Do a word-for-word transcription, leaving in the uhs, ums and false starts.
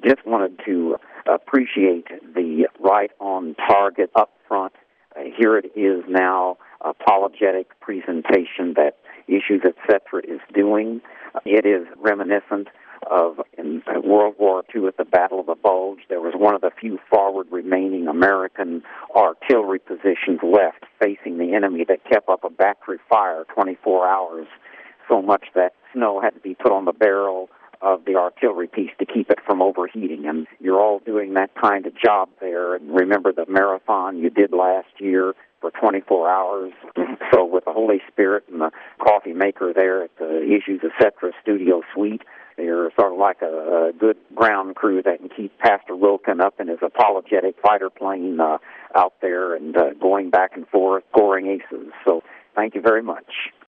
Just wanted to appreciate the right on target up front. Uh, here it is now, apologetic presentation that Issues, et cetera is doing. It is reminiscent of in World War Two at the Battle of the Bulge. There was one of the few forward remaining American artillery positions left facing the enemy that kept up a battery fire twenty-four hours, so much that snow had to be put on the barrel of the artillery piece to keep it from overheating. And you're all doing that kind of job there. And remember the marathon you did last year for twenty-four hours. So with the Holy Spirit and the coffee maker there at the Issues, et cetera studio suite, you're sort of like a, a good ground crew that can keep Pastor Wilkin up in his apologetic fighter plane uh, out there and uh, going back and forth, scoring aces. So thank you very much.